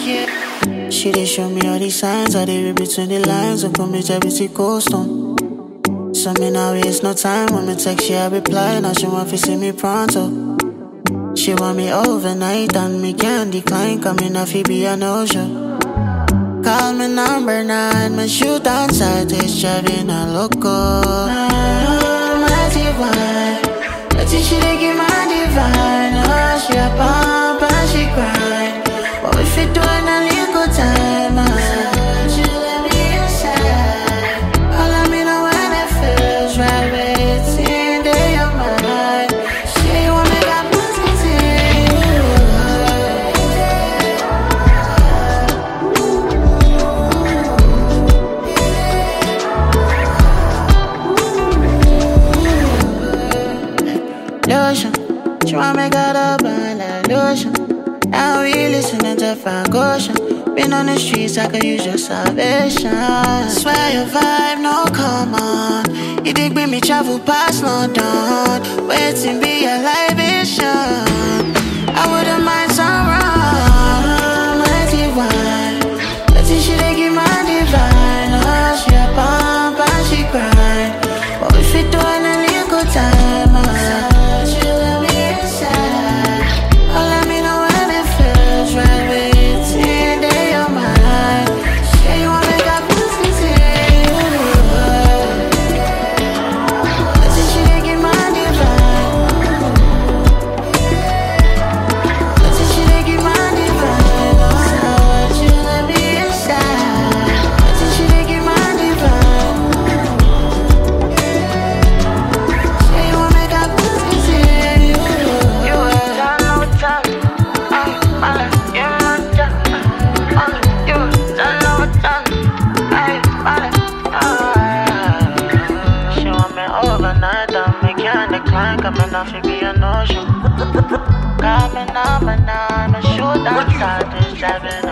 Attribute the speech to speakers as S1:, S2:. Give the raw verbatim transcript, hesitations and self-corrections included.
S1: She did show me all these signs, I did read between the lines, and put me to every coast on. So me now waste no time, when me text she a reply, now she want to see me pronto. She want me overnight and me can't decline, coming off he be a no-show. Call me number nine, me shoot on sight, it's driving a loco. Oh, my divine, let's see she dey give my divine. Oh, she a pump and she grind, but we fit doing a little time. Oh, she let me inside, all I me know when it feels right, waiting day of mine. She want me got lotion. She want me got up on like lotion. Now we listening to Frank Ocean. Been on the streets, I could use your salvation. Swear your vibe, no come on. You dig bring me travel past London. Waiting be a libation. I wouldn't mind some wrong. My divine, let's see she dey give my divine. Oh, she a pump and she grind, but we fit doing a little time. Oh. Coming off, it be a no-show. Coming on, but now I'm a shoot outside, just driving